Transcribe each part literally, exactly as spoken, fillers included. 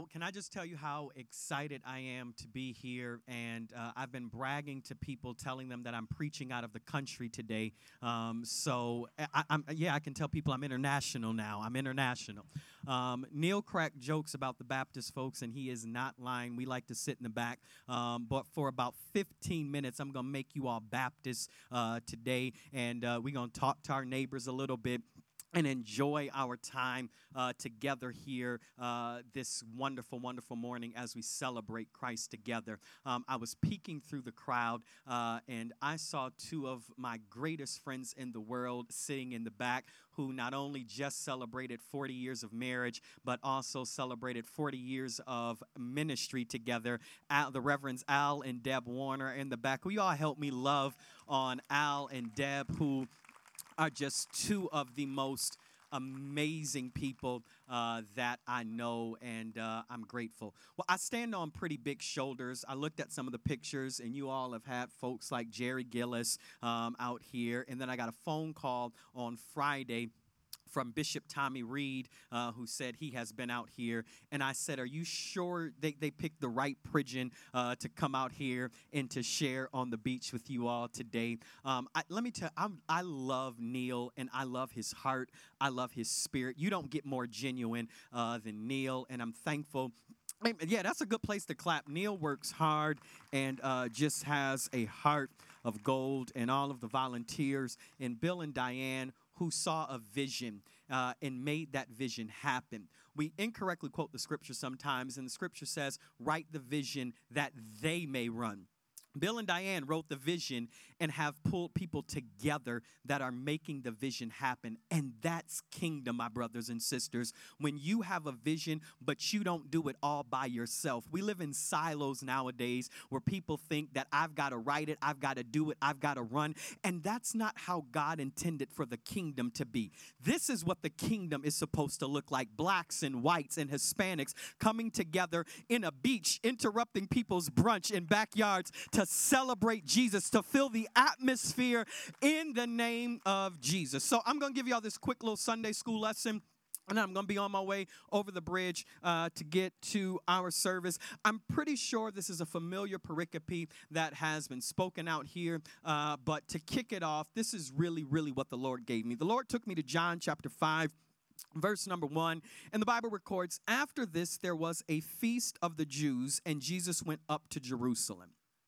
Well, can I just tell you how excited I am to be here? And uh, I've been bragging to people, telling them that I'm preaching out of the country today. Um, so, I, I'm, yeah, I can tell people I'm international now. I'm international. Um, Neil cracked jokes about the Baptist folks, and he is not lying. We like to sit in the back. Um, but for about fifteen minutes, I'm going to make you all Baptist uh, today, and uh, we're going to talk to our neighbors a little bit and enjoy our time uh, together here uh, this wonderful, wonderful morning as we celebrate Christ together. Um, I was peeking through the crowd, uh, and I saw two of my greatest friends in the world sitting in the back who not only just celebrated forty years of marriage, but also celebrated forty years of ministry together. Al, the Reverends Al and Deb Warner in the back. Will you all help me love on Al and Deb, who are just two of the most amazing people uh, that I know, and uh, I'm grateful. Well, I stand on pretty big shoulders. I looked at some of the pictures, and you all have had folks like Jerry Gillis um, out here, and then I got a phone call on Friday from Bishop Tommy Reed, uh, who said he has been out here. And I said, are you sure they, they picked the right Pridgeon uh, to come out here and to share on the beach with you all today? Um, I, let me tell you, I'm, I love Neil, and I love his heart. I love his spirit. You don't get more genuine uh, than Neil, and I'm thankful. Yeah, that's a good place to clap. Neil works hard and uh, just has a heart of gold, and all of the volunteers, and Bill and Diane, who saw a vision uh, and made that vision happen. We incorrectly quote the scripture sometimes, and the scripture says, write the vision that they may run. Bill and Diane wrote the vision and have pulled people together that are making the vision happen. And that's kingdom, my brothers and sisters. When you have a vision, but you don't do it all by yourself. We live in silos nowadays where people think that I've got to write it, I've got to do it, I've got to run. And that's not how God intended for the kingdom to be. This is what the kingdom is supposed to look like. Blacks and whites and Hispanics coming together in a beach, interrupting people's brunch in backyards to celebrate Jesus, to fill the atmosphere in the name of Jesus. So I'm going to give y'all this quick little Sunday school lesson, and I'm going to be on my way over the bridge uh, to get to our service. I'm pretty sure this is a familiar pericope that has been spoken out here, uh, but to kick it off, this is really, really what the Lord gave me. The Lord took me to John chapter five. Verse number one, and the Bible records, after this there was a feast of the Jews, and Jesus went up to Jerusalem.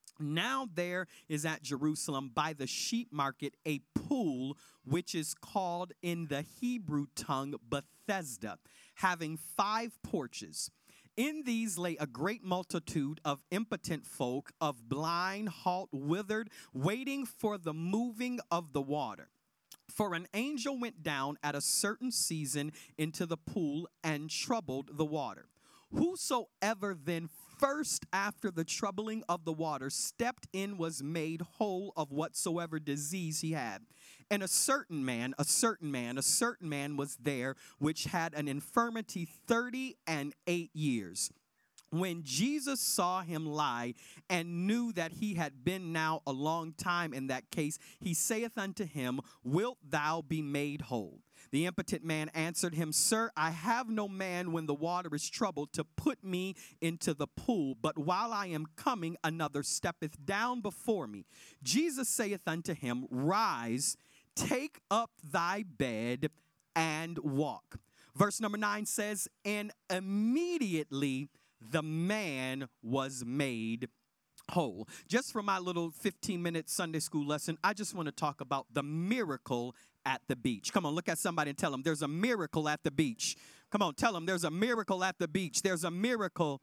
Now there is at Jerusalem by the sheep market a pool, which is called in the Hebrew tongue Bethesda, having five porches. In these lay a great multitude of impotent folk, of blind, halt, withered, waiting for the moving of the water. For an angel went down at a certain season into the pool and troubled the water. Whosoever then first after the troubling of the water stepped in was made whole of whatsoever disease he had. And a certain man, a certain man, a certain man was there which had an infirmity thirty and eight years. When Jesus saw him lie and knew that he had been now a long time in that case, he saith unto him, wilt thou be made whole? The impotent man answered him, Sir, I have no man when the water is troubled to put me into the pool, but while I am coming, another steppeth down before me. Jesus saith unto him, Rise, take up thy bed, and walk. Verse number nine says, and immediately the man was made whole. Just for my little fifteen minute Sunday school lesson, I just want to talk about the miracle at the beach. Come on, look at somebody and tell them there's a miracle at the beach. Come on, tell them there's a miracle at the beach. There's a miracle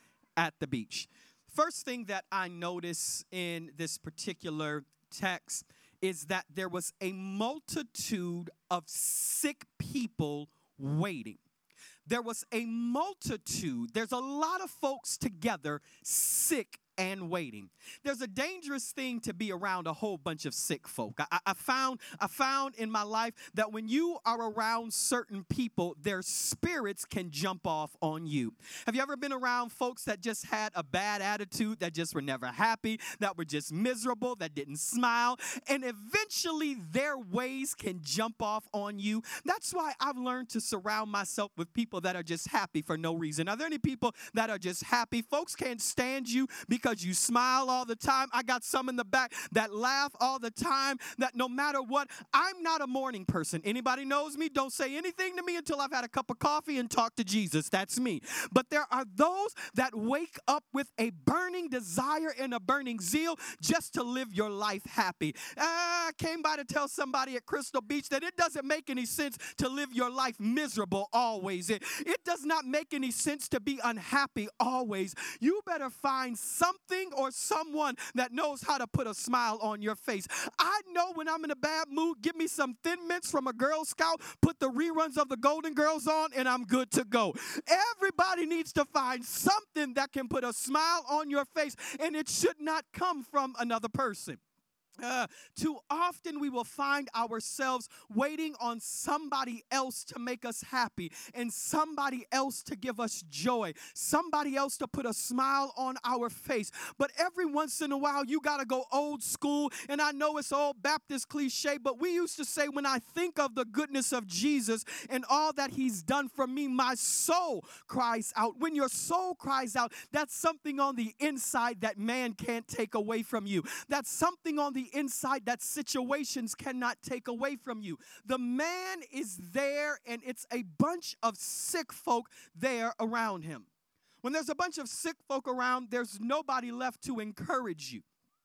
at the beach. First thing that I notice in this particular text is that there was a multitude of sick people waiting. There was a multitude. There's a lot of folks together sick and waiting. There's a dangerous thing to be around a whole bunch of sick folk. I, I found I found in my life that when you are around certain people, their spirits can jump off on you. Have you ever been around folks that just had a bad attitude, that just were never happy, that were just miserable, that didn't smile, and eventually their ways can jump off on you? That's why I've learned to surround myself with people that are just happy for no reason. Are there any people that are just happy? Folks can't stand you because you smile all the time. I got some in the back that laugh all the time, that no matter what, I'm not a morning person. Anybody knows me? Don't say anything to me until I've had a cup of coffee and talk to Jesus. That's me. But there are those that wake up with a burning desire and a burning zeal just to live your life happy. Uh, I came by to tell somebody at Crystal Beach that it doesn't make any sense to live your life miserable always. It, it does not make any sense to be unhappy always. You better find something or someone that knows how to put a smile on your face. I know when I'm in a bad mood, give me some Thin Mints from a Girl Scout, put the reruns of the Golden Girls on, and I'm good to go. Everybody needs to find something that can put a smile on your face, and it should not come from another person. Uh, too often we will find ourselves waiting on somebody else to make us happy, and somebody else to give us joy, somebody else to put a smile on our face. But every once in a while you got to go old school, and I know it's old Baptist cliche, but we used to say, when I think of the goodness of Jesus and all that he's done for me, my soul cries out. When your soul cries out, that's something on the inside that man can't take away from you. That's something on the inside that situations cannot take away from you. The man is there, and it's a bunch of sick folk there around him. When there's a bunch of sick folk around, there's nobody left to encourage you.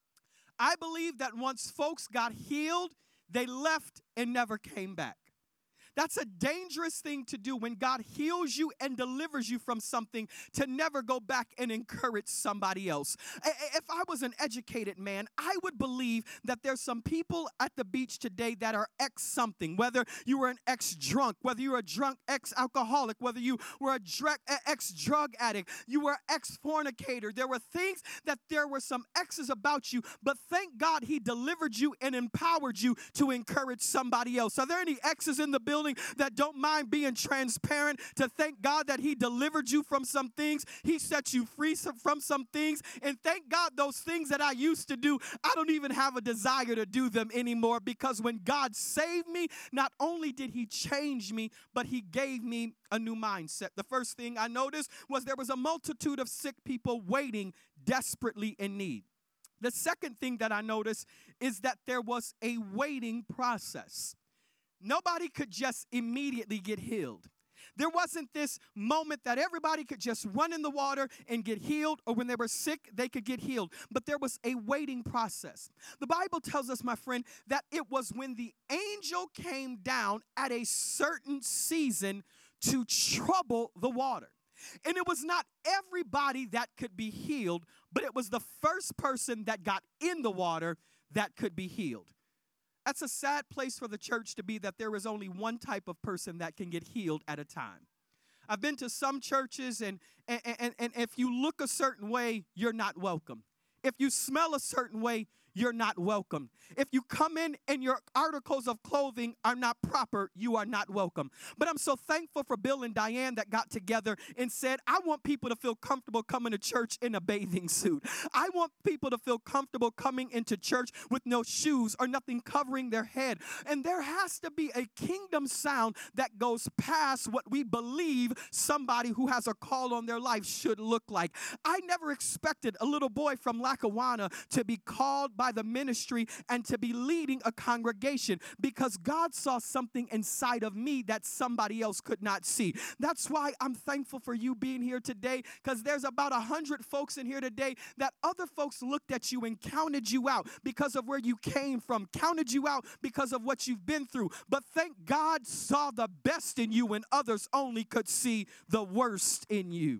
I believe that once folks got healed, they left and never came back. That's a dangerous thing to do when God heals you and delivers you from something, to never go back and encourage somebody else. If I was an educated man, I would believe that there's some people at the beach today that are ex-something, whether you were an ex-drunk, whether you were a drunk ex-alcoholic, whether you were a dr- ex-drug addict, you were ex-fornicator. There were things that there were some X's about you, but thank God he delivered you and empowered you to encourage somebody else. Are there any X's in the building that don't mind being transparent, to thank God that he delivered you from some things, he set you free from some things, and thank God those things that I used to do, I don't even have a desire to do them anymore, because when God saved me, not only did he change me, but he gave me a new mindset. The first thing I noticed was there was a multitude of sick people waiting desperately in need. The second thing that I noticed is that there was a waiting process. Nobody could just immediately get healed. There wasn't this moment that everybody could just run in the water and get healed, or when they were sick, they could get healed. But there was a waiting process. The Bible tells us, my friend, that it was when the angel came down at a certain season to trouble the water. And it was not everybody that could be healed, but it was the first person that got in the water that could be healed. That's a sad place for the church to be, that there is only one type of person that can get healed at a time. I've been to some churches, and, and, and, and if you look a certain way, you're not welcome. If you smell a certain way, you're not welcome. If you come in and your articles of clothing are not proper, you are not welcome. But I'm so thankful for Bill and Diane that got together and said, I want people to feel comfortable coming to church in a bathing suit. I want people to feel comfortable coming into church with no shoes or nothing covering their head. And there has to be a kingdom sound that goes past what we believe somebody who has a call on their life should look like. I never expected a little boy from Lackawanna to be called by the ministry and to be leading a congregation, because God saw something inside of me that somebody else could not see. That's why I'm thankful for you being here today, because there's about a hundred folks in here today that other folks looked at you and counted you out because of where you came from, counted you out because of what you've been through. But thank God saw the best in you when others only could see the worst in you.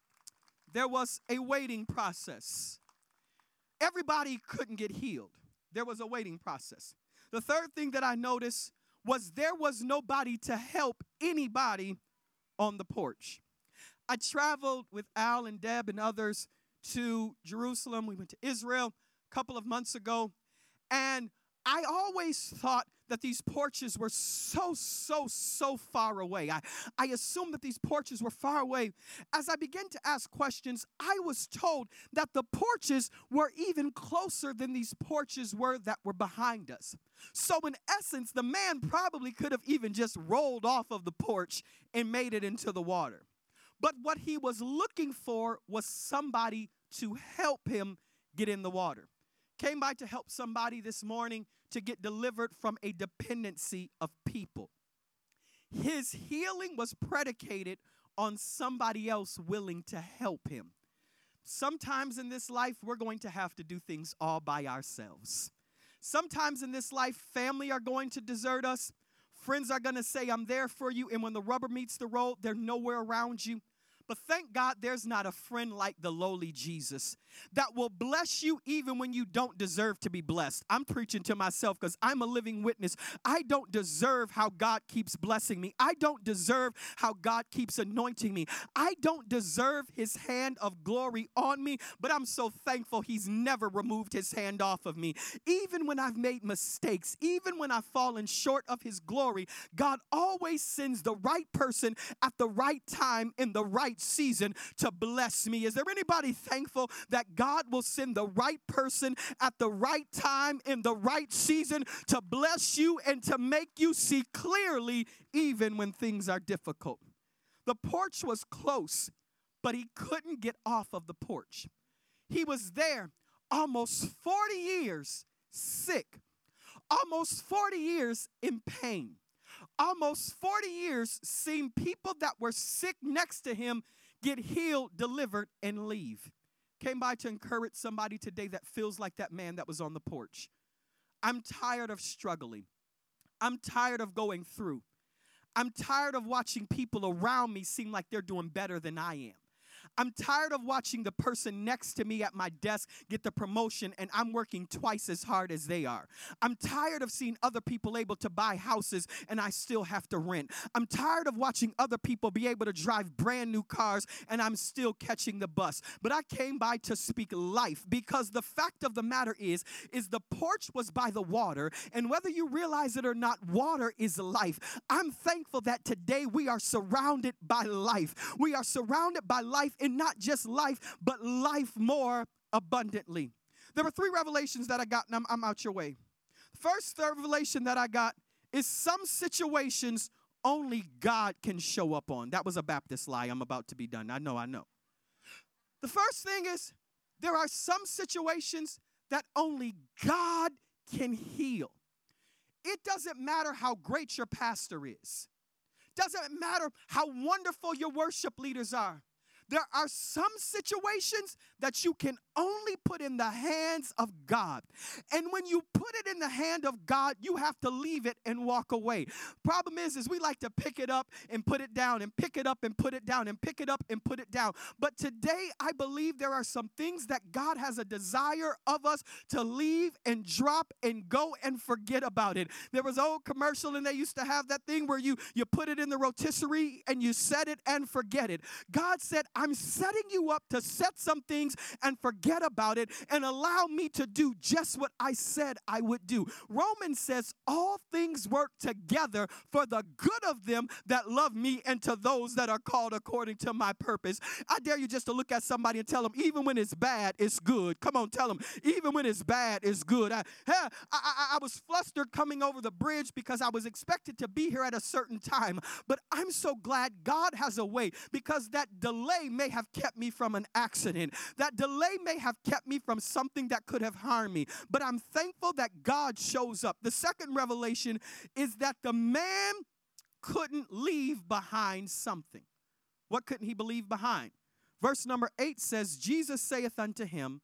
There was a waiting process. Everybody couldn't get healed. There was a waiting process. The third thing that I noticed was there was nobody to help anybody on the porch. I traveled with Al and Deb and others to Jerusalem. We went to Israel a couple of months ago. And I always thought that these porches were so, so, so far away. I, I assumed that these porches were far away. As I began to ask questions, I was told that the porches were even closer than these porches were that were behind us. So in essence, the man probably could have even just rolled off of the porch and made it into the water. But what he was looking for was somebody to help him get in the water. Came by to help somebody this morning to get delivered from a dependency of people. His healing was predicated on somebody else willing to help him. Sometimes in this life, we're going to have to do things all by ourselves. Sometimes in this life, family are going to desert us. Friends are going to say, I'm there for you. And when the rubber meets the road, they're nowhere around you. But thank God there's not a friend like the lowly Jesus that will bless you even when you don't deserve to be blessed. I'm preaching to myself because I'm a living witness. I don't deserve how God keeps blessing me. I don't deserve how God keeps anointing me. I don't deserve his hand of glory on me, but I'm so thankful he's never removed his hand off of me. Even when I've made mistakes, even when I've fallen short of his glory, God always sends the right person at the right time in the right season to bless me. Is there anybody thankful that God will send the right person at the right time in the right season to bless you and to make you see clearly even when things are difficult? The porch was close, but he couldn't get off of the porch. He was there almost forty years sick, almost forty years in pain. Almost forty years seeing people that were sick next to him get healed, delivered, and leave. Came by to encourage somebody today that feels like that man that was on the porch. I'm tired of struggling. I'm tired of going through. I'm tired of watching people around me seem like they're doing better than I am. I'm tired of watching the person next to me at my desk get the promotion and I'm working twice as hard as they are. I'm tired of seeing other people able to buy houses and I still have to rent. I'm tired of watching other people be able to drive brand new cars and I'm still catching the bus. But I came by to speak life because the fact of the matter is, is the porch was by the water, and whether you realize it or not, water is life. I'm thankful that today we are surrounded by life. We are surrounded by life, and not just life, but life more abundantly. There were three revelations that I got, and I'm, I'm out your way. First revelation that I got is some situations only God can show up on. That was a Baptist lie. I'm about to be done. I know, I know. The first thing is there are some situations that only God can heal. It doesn't matter how great your pastor is. Doesn't matter how wonderful your worship leaders are. There are some situations that you can only put in the hands of God. And when you put it in the hand of God, you have to leave it and walk away. Problem is, is we like to pick it up and put it down and pick it up and put it down and pick it up and put it down. But today, I believe there are some things that God has a desire of us to leave and drop and go and forget about it. There was an old commercial and they used to have that thing where you, you put it in the rotisserie and you set it and forget it. God said, I'm setting you up to set some things and forget about it and allow me to do just what I said I would do. Romans says all things work together for the good of them that love me and to those that are called according to my purpose. I dare you just to look at somebody and tell them, even when it's bad, it's good. Come on, tell them, even when it's bad, it's good. I, I, I, I was flustered coming over the bridge because I was expected to be here at a certain time, but I'm so glad God has a way, because that delay may have kept me from an accident. That delay may have kept me from something that could have harmed me. But I'm thankful that God shows up. The second revelation is that the man couldn't leave behind something. What couldn't he leave behind? Verse number eight says, Jesus saith unto him,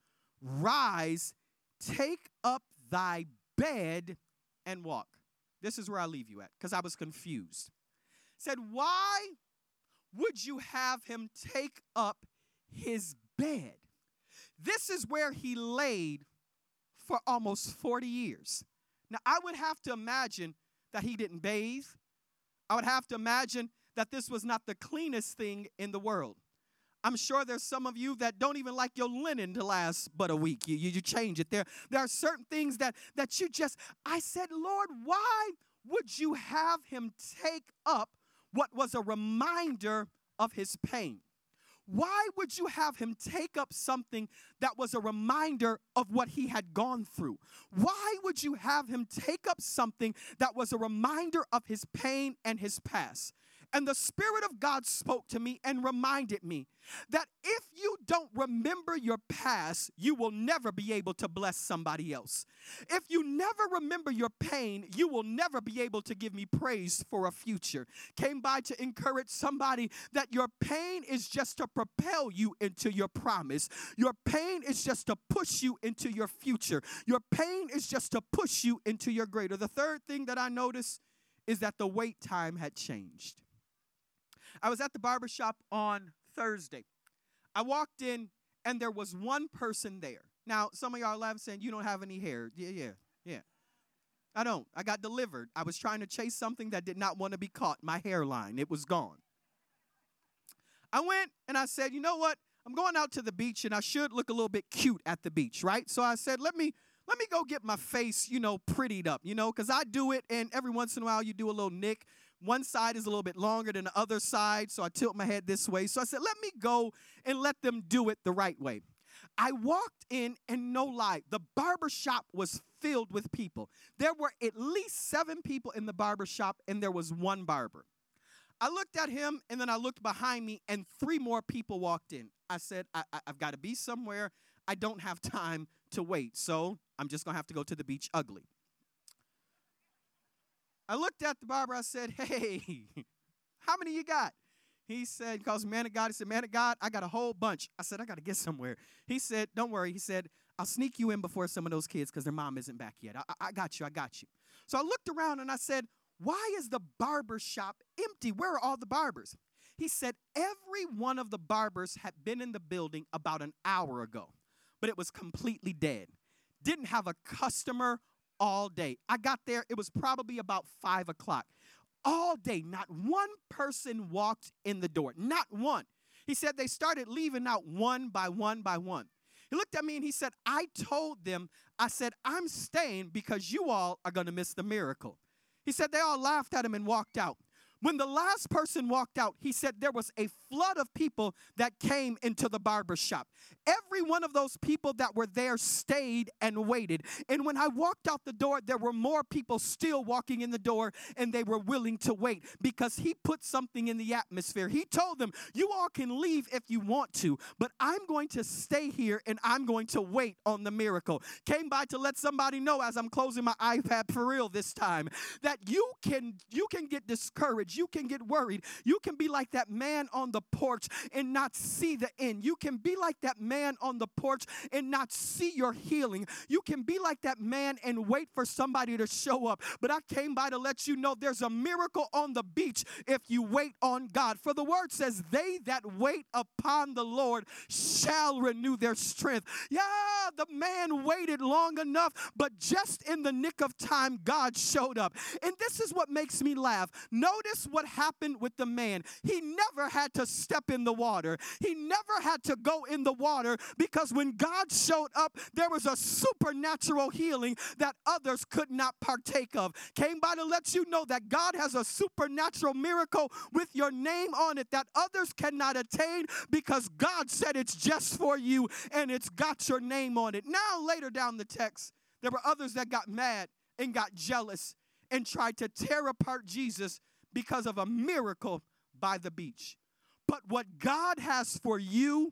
rise, take up thy bed and walk. This is where I leave you at, because I was confused. Said, why would you have him take up his bed? This is where he laid for almost forty years. Now, I would have to imagine that he didn't bathe. I would have to imagine that this was not the cleanest thing in the world. I'm sure there's some of you that don't even like your linen to last but a week. You, you, you change it. There, there are certain things that, that you just, I said, Lord, why would you have him take up what was a reminder of his pain? Why would you have him take up something that was a reminder of what he had gone through? Why would you have him take up something that was a reminder of his pain and his past? And the Spirit of God spoke to me and reminded me that if you don't remember your past, you will never be able to bless somebody else. If you never remember your pain, you will never be able to give me praise for a future. Came by to encourage somebody that your pain is just to propel you into your promise. Your pain is just to push you into your future. Your pain is just to push you into your greater. The third thing that I noticed is that the wait time had changed. I was at the barbershop on Thursday. I walked in, and there was one person there. Now, some of y'all are laughing saying, you don't have any hair. Yeah, yeah, yeah. I don't. I got delivered. I was trying to chase something that did not want to be caught, my hairline. It was gone. I went, and I said, you know what? I'm going out to the beach, and I should look a little bit cute at the beach, right? So I said, let me let me go get my face, you know, prettied up, you know, because I do it, and every once in a while you do a little nick. One side is a little bit longer than the other side, so I tilt my head this way. So I said, let me go and let them do it the right way. I walked in, and no lie, the barbershop was filled with people. There were at least seven people in the barbershop, and there was one barber. I looked at him, and then I looked behind me, and three more people walked in. I said, I, I, I've got to be somewhere. I don't have time to wait, so I'm just going to have to go to the beach ugly. I looked at the barber. I said, hey, how many you got? He said, he calls me man of God. He said, man of God, I got a whole bunch. I said, I got to get somewhere. He said, don't worry. He said, I'll sneak you in before some of those kids because their mom isn't back yet. I, I got you. I got you. So I looked around and I said, why is the barber shop empty? Where are all the barbers? He said, every one of the barbers had been in the building about an hour ago, but it was completely dead. Didn't have a customer all day. I got there, it was probably about five o'clock. All day, not one person walked in the door. Not one. He said they started leaving out one by one by one. He looked at me and he said, I told them, I said, I'm staying because you all are going to miss the miracle. He said they all laughed at him and walked out. When the last person walked out, he said there was a flood of people that came into the barber shop. Every one of those people that were there stayed and waited. And when I walked out the door, there were more people still walking in the door, and they were willing to wait because he put something in the atmosphere. He told them, you all can leave if you want to, but I'm going to stay here, and I'm going to wait on the miracle. Came by to let somebody know as I'm closing my iPad for real this time that you can, you can get discouraged. You can get worried. You can be like that man on the porch and not see the end. You can be like that man on the porch and not see your healing. You can be like that man and wait for somebody to show up. But I came by to let you know there's a miracle on the beach if you wait on God. For the word says, they that wait upon the Lord shall renew their strength. Yeah, the man waited long enough, but just in the nick of time, God showed up. And this is what makes me laugh. Notice what happened with the man. He never had to step in the water. He never had to go in the water because when God showed up, there was a supernatural healing that others could not partake of. Came by to let you know that God has a supernatural miracle with your name on it that others cannot attain because God said it's just for you and it's got your name on it. Now, later down the text, there were others that got mad and got jealous and tried to tear apart Jesus because of a miracle by the beach. But what God has for you,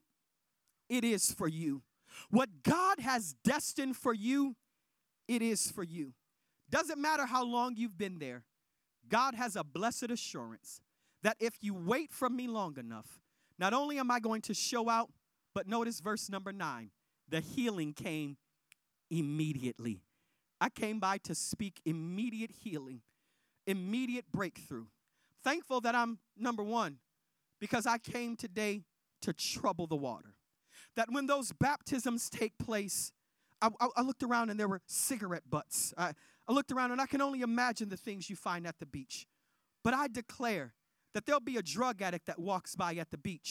it is for you. What God has destined for you, it is for you. Doesn't matter how long you've been there. God has a blessed assurance that if you wait for me long enough, not only am I going to show out, but notice verse number nine. The healing came immediately. I came by to speak immediate healing. Immediate breakthrough. Thankful that I'm number one because I came today to trouble the water. That when those baptisms take place, I, I, I looked around and there were cigarette butts. I, I looked around and I can only imagine the things you find at the beach. But I declare that there'll be a drug addict that walks by at the beach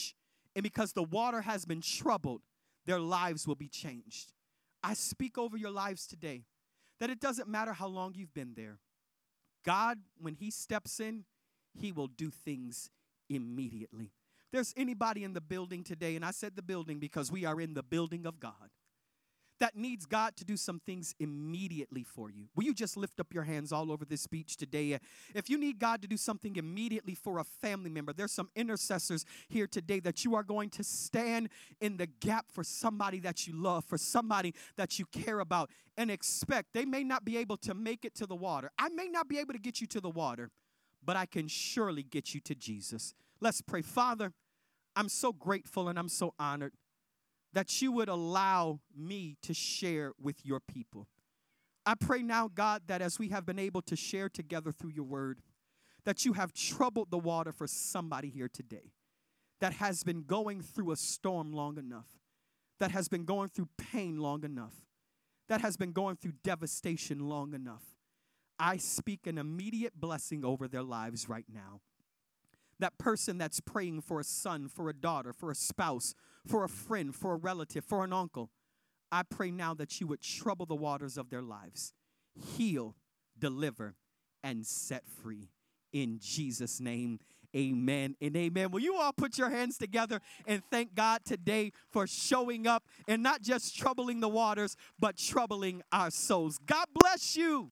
And because the water has been troubled, their lives will be changed. I speak over your lives today that it doesn't matter how long you've been there. God, when he steps in, he will do things immediately. If there's anybody in the building today, and I said the building because we are in the building of God, that needs God to do some things immediately for you, will you just lift up your hands all over this beach today? If you need God to do something immediately for a family member, there's some intercessors here today that you are going to stand in the gap for somebody that you love, for somebody that you care about, and expect they may not be able to make it to the water. I may not be able to get you to the water, but I can surely get you to Jesus. Let's pray. Father, I'm so grateful and I'm so honored that you would allow me to share with your people. I pray now, God, that as we have been able to share together through your word, that you have troubled the water for somebody here today that has been going through a storm long enough, that has been going through pain long enough, that has been going through devastation long enough. I speak an immediate blessing over their lives right now. That person that's praying for a son, for a daughter, for a spouse, for a friend, for a relative, for an uncle, I pray now that you would trouble the waters of their lives, heal, deliver, and set free. In Jesus' name, amen and amen. Will you all put your hands together and thank God today for showing up and not just troubling the waters, but troubling our souls. God bless you.